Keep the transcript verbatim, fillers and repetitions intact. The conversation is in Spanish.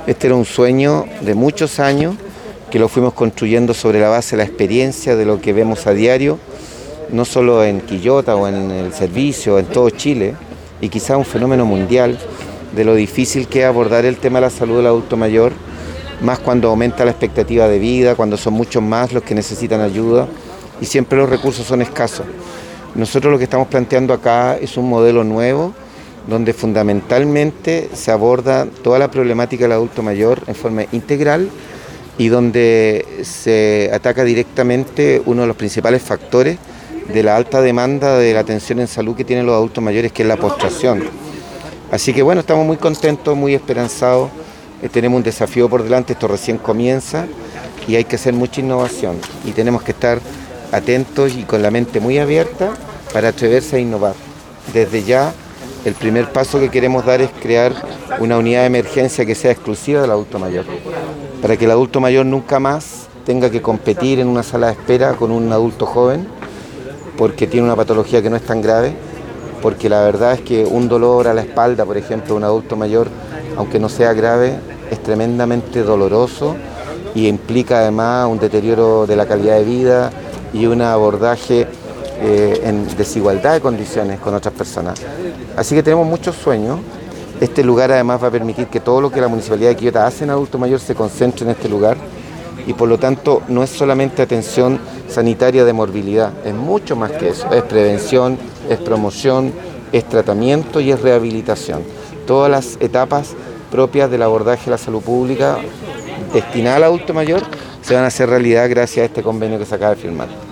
Este era un sueño de muchos años que lo fuimos construyendo sobre la base de la experiencia de lo que vemos a diario, no solo en Quillota o en el servicio, en todo Chile, y quizá un fenómeno mundial de lo difícil que es abordar el tema de la salud del adulto mayor, más cuando aumenta la expectativa de vida, cuando son muchos más los que necesitan ayuda y siempre los recursos son escasos. Nosotros lo que estamos planteando acá es un modelo nuevo donde fundamentalmente se aborda toda la problemática del adulto mayor en forma integral y donde se ataca directamente uno de los principales factores de la alta demanda de la atención en salud que tienen los adultos mayores, que es la postración. Así que bueno, estamos muy contentos, muy esperanzados, eh, tenemos un desafío por delante, esto recién comienza y hay que hacer mucha innovación y tenemos que estar atentos y con la mente muy abierta para atreverse a innovar. Desde ya, el primer paso que queremos dar es crear una unidad de emergencia que sea exclusiva del adulto mayor, para que el adulto mayor nunca más tenga que competir en una sala de espera con un adulto joven, porque tiene una patología que no es tan grave, porque la verdad es que un dolor a la espalda, por ejemplo, de un adulto mayor, aunque no sea grave, es tremendamente doloroso y implica además un deterioro de la calidad de vida y un abordaje eh, en desigualdad de condiciones con otras personas. Así que tenemos muchos sueños. Este lugar además va a permitir que todo lo que la Municipalidad de Quillota hace en adulto mayor se concentre en este lugar y por lo tanto no es solamente atención sanitaria de morbilidad, es mucho más que eso, es prevención, es promoción, es tratamiento y es rehabilitación. Todas las etapas propias del abordaje de la salud pública destinada al adulto mayor se van a hacer realidad gracias a este convenio que se acaba de firmar.